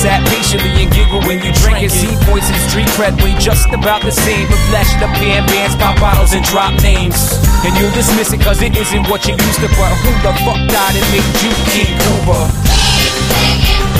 sat patiently and giggled when you drank it. See points and street cred way just about the same, but flashed up bands, pop bottles and drop names. And you'll dismiss it cause it isn't what you used to, but who the fuck died and made you King Cooper?